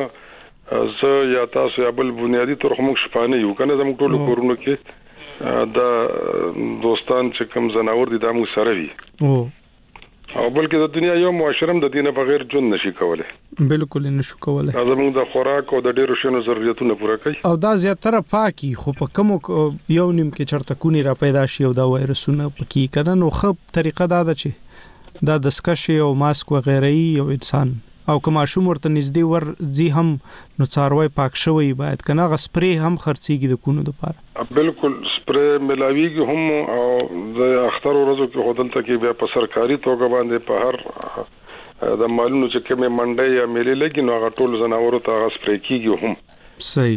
ز یا تاسو یا بل بنیادی تر موږ شپانه یو کنه زموږ ټول کورونو کې دا دوستان چې کوم زناور دي دا موږ سره وي او او بلکې د دنیا یو معاشره د دینه بغیر ژوند نشي کولای بالکل نشو کولای دا موږ د خوراک او د ډیرو شنو ضرورتونو پوره کوي او دا زیاتره پاکي خو په کوم یو نیم کې چرته کونی را پیدا شي او دا وایرسونه پکې کنه نو خو طریقه دا ده چې دا د سکشي او ماسک و غیره او انسان او کما شوم ورته نږدې ور ځي هم نو څاروي پاک شوی باید کنه غ سپری هم خرڅيږي د کونو لپاره بالکل سپری ملاویږي هم او د اختر ورځو کې هودلته کې بیا په سرکاري توګه باندې په هر د مالونو چې کومه منډي یا میلې لګي نو هغه ټول زناورو ته سپری کیږي هم صحیح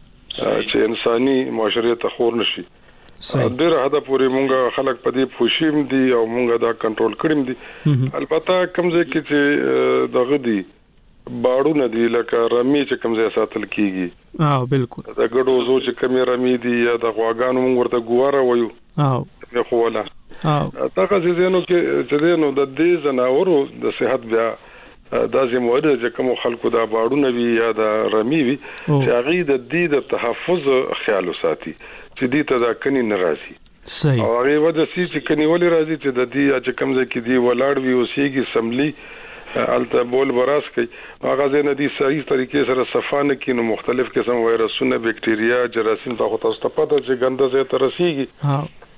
چې انساني معاشره ته خور نشي ډېر هدا پوری مونږه خلک په دې پوښیم دي او مونږه دا کنټرول کړیم دي البته کوم ځای کې چې دغه دي باړو نه دي لکه رمي چې کوم ځای ساتل کیږي اه بالکل دا ګډو زو چې کومه رمي دي یا د غواګانو مونږ ورته ګواره وایو اه خو ولا اه تاسو زینو کې چې نو د دې زناورو د صحت بیا دا زموږ چې کوم خلکو دا باړو نه وي یا د رمي وي چې هغه د دې د تحفظ خیال وساتي چې دې ته دا کني ناراضي صحیح او هغه وجه سي چې کني ولې راضي چې د دې چې کوم ځای کې دی ولاړ وي او سیږي سملي الته بول براس کوي هغه ځنه دي صحیح طریقې سره صفانه کې نو مختلف قسم وایرسونه بکټریا جراثیم په خاطر ستپاته چې ګنده ځای ته رسیږي ها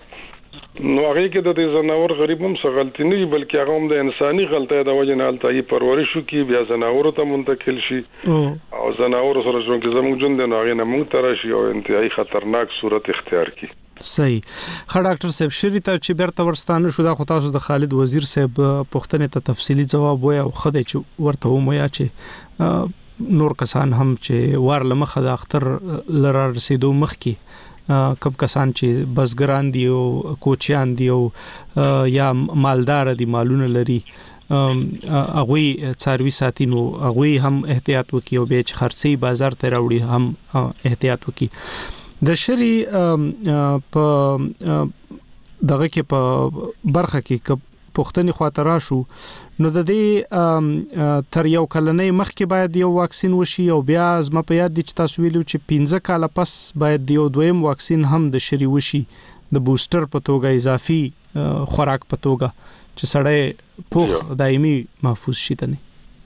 نو هغه کې د دې زناور غریب هم څه غلطي نه بلکې هغه هم د انساني غلطۍ د وجه نه الته یې پرورش شي بیا زناور ته منتقل شي او زناور سره څنګه چې زموږ ژوند نه هغه نه مونږ تر شي او انتهایی خطرناک صورت اختیار کی صحیح خا ډاکټر صاحب شری ته چې بیرته ورستانه شو دا خو تاسو د خالد وزیر صاحب پوښتنه ته تفصیلی جواب وای او خدای چې ورته ومیا چې نور کسان هم چې وار لمخه د اختر لره رسیدو مخ کی کم کسان چې بزګران دي او کوچیان دي او یا مالدار دي مالونه لري اغوی څاروي ساتینو اغوی هم احتیاط وکي او به چې خرڅي بازار ته راوړي هم احتیاط وکي د شری په دغه کې په برخه کې پښتني خاطر شو نو د دې تر یو کلنې مخکې باید یو واکسین وشي او بیا زما په یاد دي چې تاسو ویلو چې پنځه کاله پس باید یو دویم واکسین هم د شری وشي د بوستر په توګه اضافي خوراک په توګه چې سړی پوخ دایمي محفوظ شي تنه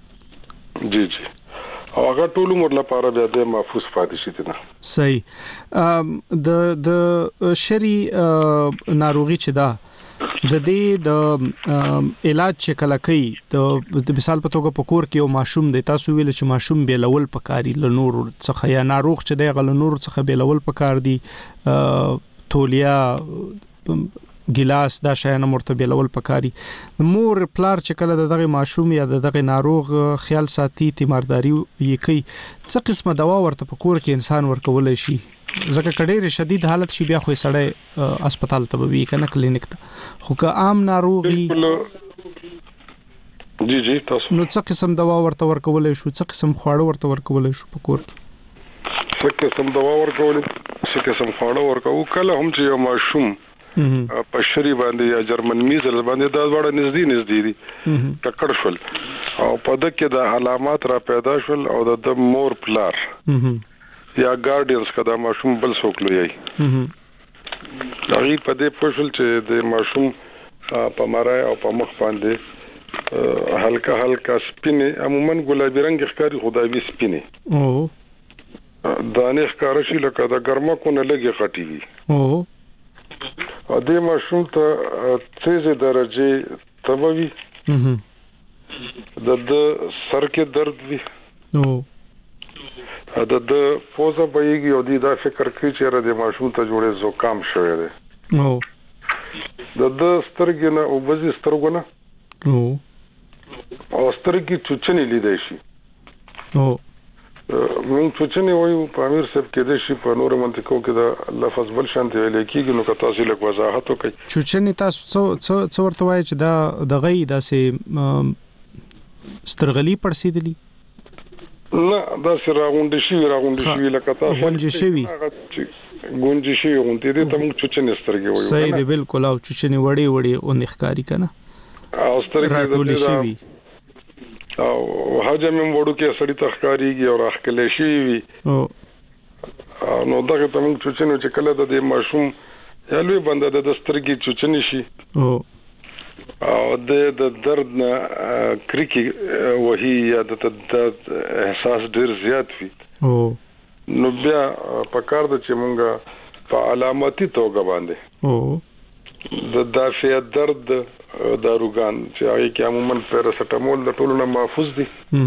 جی جی او هغه ټول عمر لپاره بیا د محفوظ پاتې شي نه صحیح د د شری ناروغي چې دا د دې د علاج چې کله کوي د مثال په توګه په کور کې یو ماشوم د تاسو ویل چې ماشوم به لول پکاري ل نور څخه یا ناروغ چې د غل نور څخه به لول پکار دي تولیا ګلاس دا شایانه مرتبه لول پکاري مور پلار چې کله دغه ماشوم یا دغه ناروغ خیال ساتي تیمارداري یې کوي څه قسمه دوا ورته په کور کې انسان ورکول شي ځکه کډېر شدید حالت شي بیا خو سړی هسپتال ته وي کنه کلینیک ته خو که عام ناروغي جی جی تاسو نو څه قسم دوا ورته ورکول شو څه قسم خواړه ورته ورکول شو په کور کې څه قسم دوا ورکول څه قسم خواړه ورکو کله هم چې یو ماشوم په شری باندې یا جرمن میزل باندې دا وړه نږدې نږدې دي ککړ شول او په دغه د علامات را پیدا شول او د مور پلار یا ګارډینز کدا ماشوم بل څوک لوي هغه په دې پوښل چې د ماشوم په مارای او په مخ باندې هلکا هلکا سپینه عموما ګلابي رنگ ښکاری خدای سپینه او دانه ښکار شي لکه د ګرمه کو نه لګي غټي وي او ا دې ماشوم ته څه درجه تبوي د د سر کې درد وي او د د پوزه بېږي او د فکر کوي چې را د ماشوم ته جوړه زکام شوی دی او د د سترګې نه او بزي سترګو نه او او سترګې چوچنې لیدای شي او موږ چوچنې وایو په امیر صاحب کې د شي په نور منطقو کې د لفظ بل شانتي ویل کېږي نو که تاسو له وضاحت وکړئ چوچنې تاسو څو څو ورته وایي چې دا د غي داسې سترغلي پړسیدلی نه دا سره راغونډ شي راغونډ شي لکه تاسو غونډ شي غونډ شي غونډې دې ته موږ چوچنې سترګې وایو صحیح دی بالکل او چوچنې وړي وړي او نخکاری کنه او سترګې راټولې شي او حجم وړو کې سړی تخکاریږي او راخکلې شي وي او نو دغه ته موږ چوچنې چې کله د ماشوم یالوي بنده د سترګې چوچنې شي او او د درد نه کریکی وਹੀ یا د احساس ډیر زیات وي او نو بیا په کار د چې مونږه په علاماتي توګه باندې او د دافع درد داروګان چې هغه کې عموما پیراسټامول د ټولو نه محفوظ دي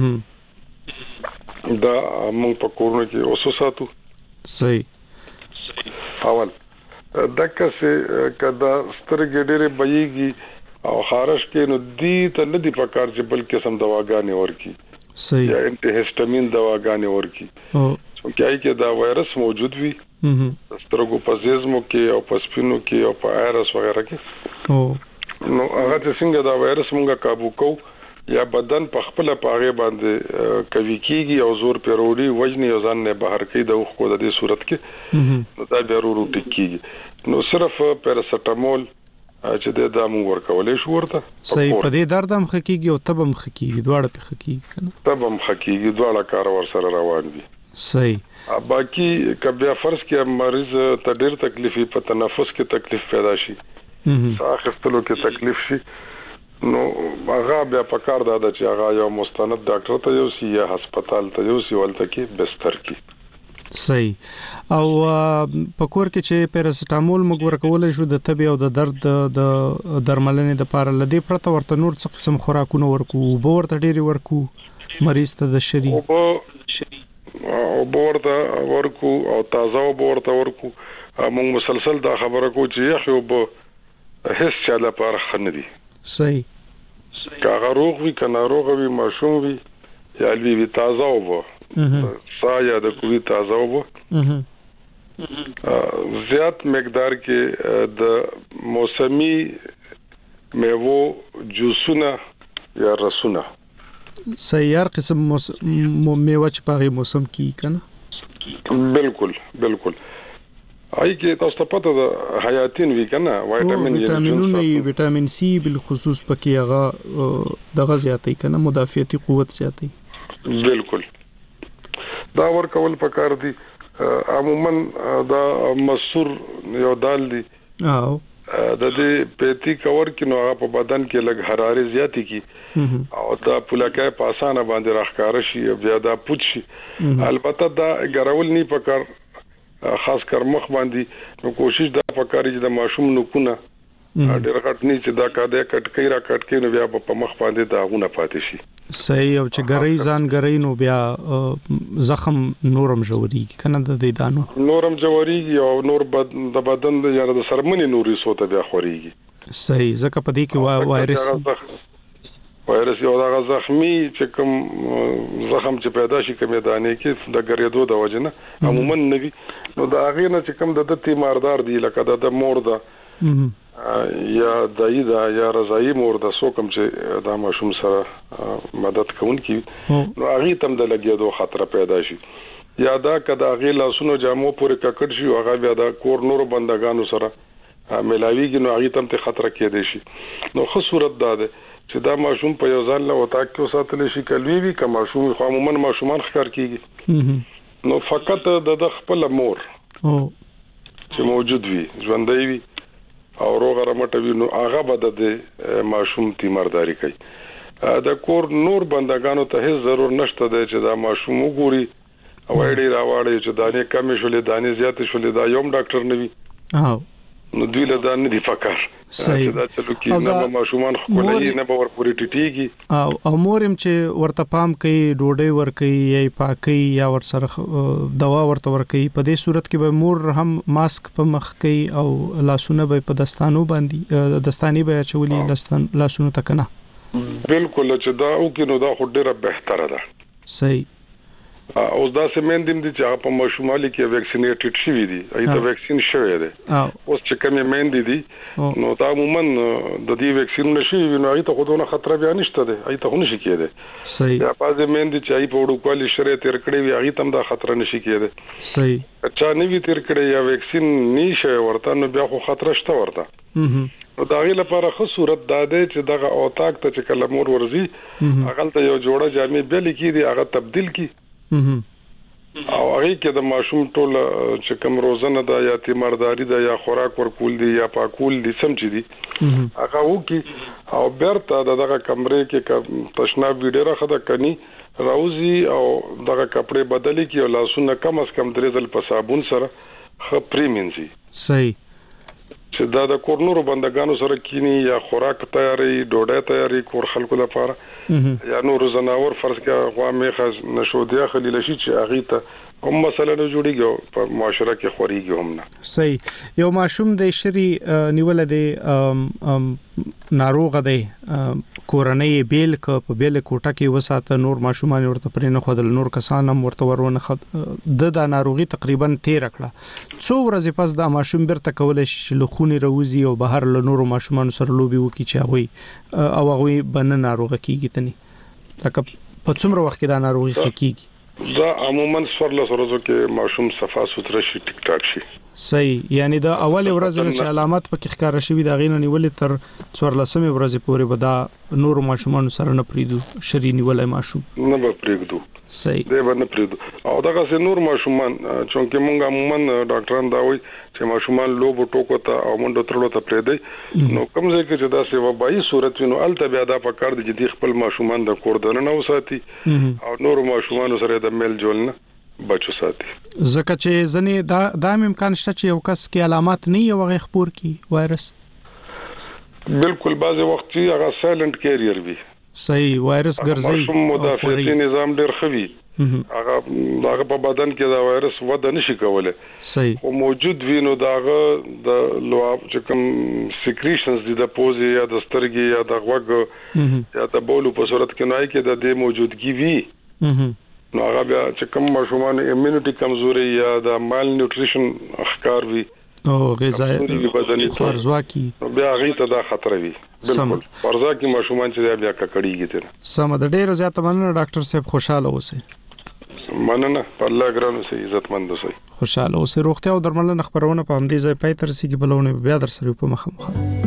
دا موږ په کورونه کې اوسوساتو صحیح اول دغه څه کدا سترګې ډېرې بېږي او خارش کې نو دي ته نه دی پکار چې بل قسم دواګانې ورکی صحیح یا انټي هیسټامین دواګانې ورکی او چې کې دا وایرس موجود وي سترګو په زیزمو کې او په سپینو کې او په ایرس وغیرہ کې او نو هغه څنګه دا وایرس مونږه قابو کو یا بدن په خپل پاغه باندې کوي کیږي او زور پیروړي وجنی او ځان نه بهر کې د خو د دې صورت کې نو دا به ورو ټکیږي نو صرف پیراسټامول چې د دامو ورکولې شو ورته صحیح په دې درد هم خکېږي او تبم خکېږي دواړه په خکېږي کنه تبم خکېږي دواړه کار ور سره روان دي صحیح باقي کبه فرض کې مریض ته ډېر تکلیفي په تنفس کې تکلیف پیدا شي ساه اخیستلو کې تکلیف شي نو هغه بیا په کار دا چې هغه یو مستند ډاکټر ته یو سی یا هسپتال ته یو سی ولته کې بستر کې صحیح او په کور کې چې پیراسټامول موږ ورکول شو د تبي او د درد د درملنې د لپاره لدی پرته ورته نور څه قسم خوراکونه ورکو او ورته ډېری ورکو مریض ته د شری او ورته ورکو او تازه ورته ورکو موږ مسلسل دا خبره کو چې یو به هیڅ چا لپاره خندي صحیح کاغه روغ وی کنه روغ وی ماشوم وی یا لوی وی تازه وو سایه د کوی تازه وو زیات مقدار کې د موسمي میوه جوسونه یا رسونه سیار قسم میوه چې په موسم کې کنه بالکل بالکل آی کې تاسو ته پته ده حیاتین وی کنه وټامین وټامینونه وټامین سی بالخصوص پکې هغه دغه زیاتې کنه مدافعتي قوت زیاتې بالکل دا ور کول پکار دي عموما دا مسور یو دال دي او د دې پېتی کور کې نو هغه په بدن کې لګ حرارت زیاتې کی او دا پولاکای په اسانه باندې راخکار شي بیا دا پوت شي البته دا ګرول نه پکار خاص کر مخ باندې نو کوشش دا پکاري چې د ماشوم نکونه ډېر غټ نه چې دا کاده کټ کړي را کټ کړي نو بیا په مخ باندې داغونه پاتې شي صحیح او چې ګرې ځان ګرې نو بیا زخم نورم جوړیږي کنه د دې دانو نورم جوړیږي او نور د بدن د یاره د سرمنې نوري سوته بیا خوريږي صحیح ځکه په دې کې وایرس وایرس یو دا زخمی چې کوم زخم چې پیدا شي کومه دانې کې د ګریدو د وجنه عموما نوي نو دا هغه نه چې کوم د تیماردار دی لکه د مور ده یا دایدا یا رضای مور د سوکم چې د ماشوم سره مدد کوونکی نو هغه تم د لګیدو خطر پیدا شي یا دا کدا هغه لاسونو جامو پورې ککړ شي هغه بیا د کور نور بندگانو سره ملاویږي نو هغه تم ته خطر کې دی شي نو خو صورت دا ده چې دا ماشوم په یو ځل له وتا کې ساتل شي کلوي وی کما ماشوم خو عموما ماشومان ښکار کیږي نو فقط د خپل مور چې موجود وي ژوندۍ وي او روغ رمټ وي نو هغه بد د ماشوم تیمارداري کوي د کور نور بندګانو ته هیڅ ضرور نشته دی چې دا ماشوم وګوري او اړې راوړي چې دانې کمې شولې دانې زیاتې شولې دا یوم ډاکټر نه وي او نو دوی له دا نه دی فکر صحیح دا چلو کې نه ماشومان خپلې نه به ورپورې ټیټيږي او او مورم چې ورته پام کوي ډوډۍ ور کوي یا پاکي یا ور سره دوا ورته ور کوي په دې صورت کې به مور هم ماسک په مخ کوي او لاسونه به په دستانو باندې دستانی به چولي لستان لاسونه تکنه بالکل چې دا او کې نو دا خو ډیره بهتره ده صحیح اوس دا سیمن دیم دي چې هغه په ماشومالي کې ویکسینیټډ شوی دي ایته ویکسین شوی دی اوس چې کومې مېندې دي نو دا عموما د دې ویکسین نشي نو ایته خودونه خطر بیا نشته دی ایته خو نشي کېده صحیح یا پازه مېندې چې ای په وړو کوالی شری تیر کړی وي هغه تم دا خطر نشي کېده صحیح اچھا نه وی تیر کړی یا ویکسین نشي ورته نو بیا خو خطر شته ورته نو دا غي لپاره خو صورت دا دی چې دغه اوتاک ته چې کله مور ورزي هغه ته یو جوړه جامې بل کی دي هغه تبديل کی او هغه کې د ماشوم ټول چې کوم روزنه ده یا تیمارداري ده یا خوراک ورکول دي یا پاکول دي سم چي دي هغه وکي او برته دغه کمرې کې تشناب ویډیو راخده کني راوزي او دغه کپڑے بدلی کی او لاسونه کم از کم درې ځل په صابون سره خپري منځي صحیح چې دا د کورنورو بندګانو سره کینی یا خوراک تیاری ډوډۍ تیاری کور خلکو لپاره یا نور زناور فرض کې غوا میخز نشودیا خلیل شي چې اغه ته هم مسله نه جوړیږي په معاشره کې خوريږي هم نه صحیح یو ماشوم د شری نیول دی ناروغ دی کورنۍ بیل ک په بیل کوټه کې وساته نور ماشومان ورته پرې نه خدل نور کسان هم ورته ورونه خد د د ناروغي تقریبا تیر کړه څو ورځې پس دا ماشوم برته کول شي لخونی روزي او بهر له نور ماشومان سره لوبي وکي چې هغه او هغه بن ناروغه کیږي تني لکه په څومره وخت کې دا ناروغي کیږي دا عموما سورله سره کې ماشوم صفا سوتره شي ټیک ټاک شي صحیح یعنی دا اول ورځ نه چې علامات پکې ښکار شوي دا غینه نیولې تر څوارلسمه ورځې پورې به دا نور ماشومان سره نه پریدو شری نیولای ماشوم نه به پریدو صحیح دی باندې پریدو او دا که نور ماشومان چې موږ عموما ډاکټران دا وایي چې ماشومان لوب ټوکو ته او منډه ترلو ته پریدي نو کوم ځای کې چې دا سی وبایي صورت وینو الته بیا دا پکار دي چې خپل ماشومان د کور دننه وساتي او نور ماشومان سره د میل جول نه بچو ساتي زکه چې ځنې دا د امکان شته چې یو کس کې علامات نه یو غي خبر کی وایرس بالکل بعض وخت چې هغه سایلنت کیریئر وي صحیح وایرس ګرځي ماشوم مدافعتي نظام ډیر خوي هغه هغه په بدن کې دا وایرس وده نشي کولای صحیح او موجود وینو داغه د لواب چې کوم سیکریشنز دي د پوزي یا د سترګې یا د غوږ یا د بولو په صورت کې نه کې د دې موجودګي وي نو هغه بیا چې کوم ماشومان ایمونټي کمزوري یا د مال نیوټریشن اخکار وي او غذایی خورزواکی بیا هغه ته دا خطر وي بالکل خورزواکی ماشومان چې بیا ککړیږي تر سم د ډېر زیات مننه ډاکټر صاحب خوشاله اوسئ مننه الله ګرانو سي عزتمند اوسئ خوشاله اوسئ روغتیا او درملنه خبرونه په همدې ځای پای تر سي کې بلونه بیا در سره په مخه مخه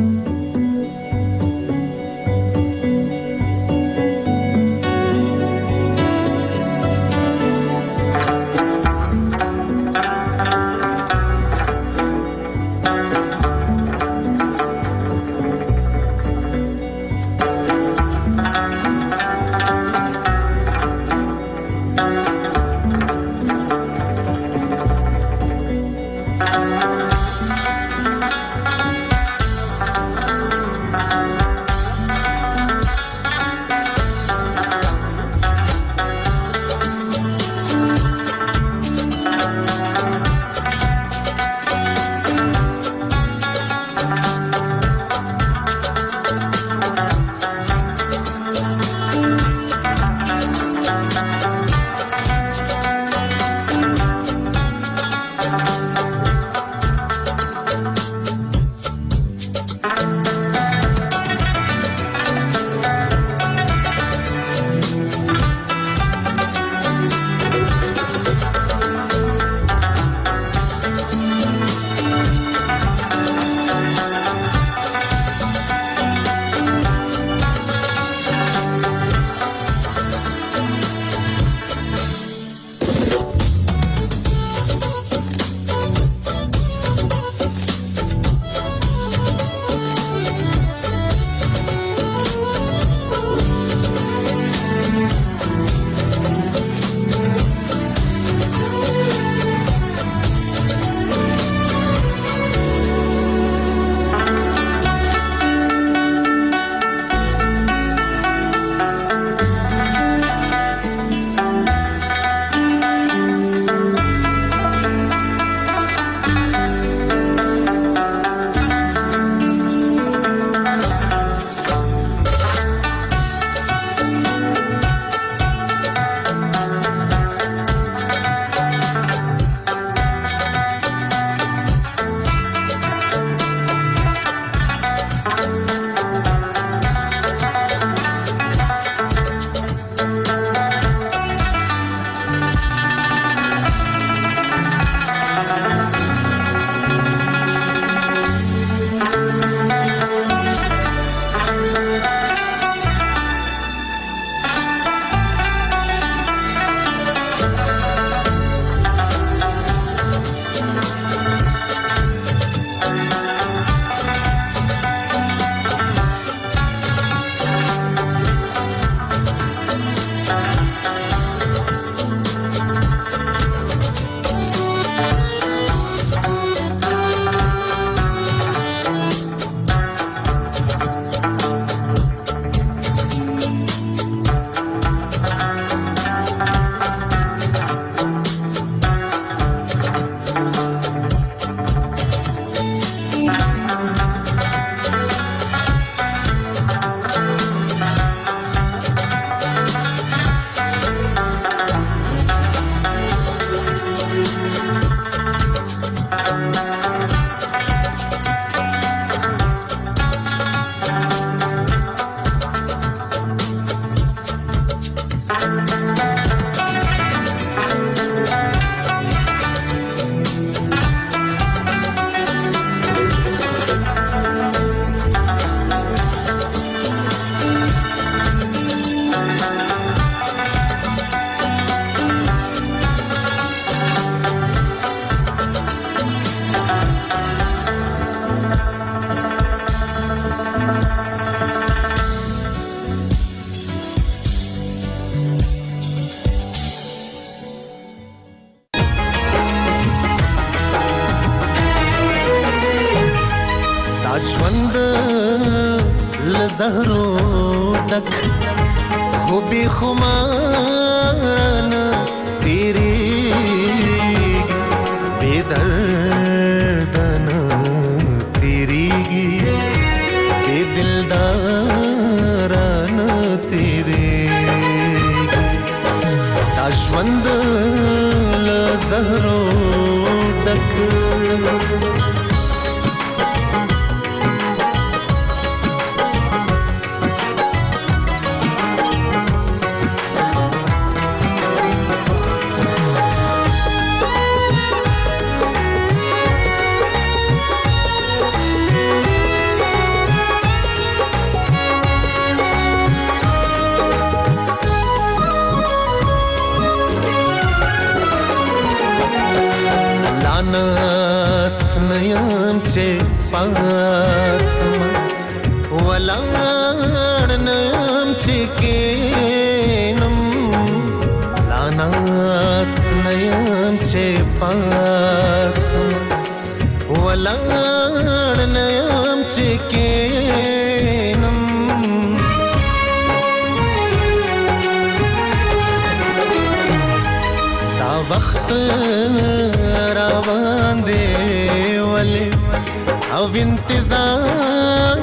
ژوند لزهرو ډک خوبي خمارن تیری بے دردن تیری بے دلدارن تیری ژوند لزهرو ډک نیم چې پاسم ولاړ نیم چې کینم لاناست نیم چې پاسم ولاړ نیم چې کینم دا وخت را باندې او انتظار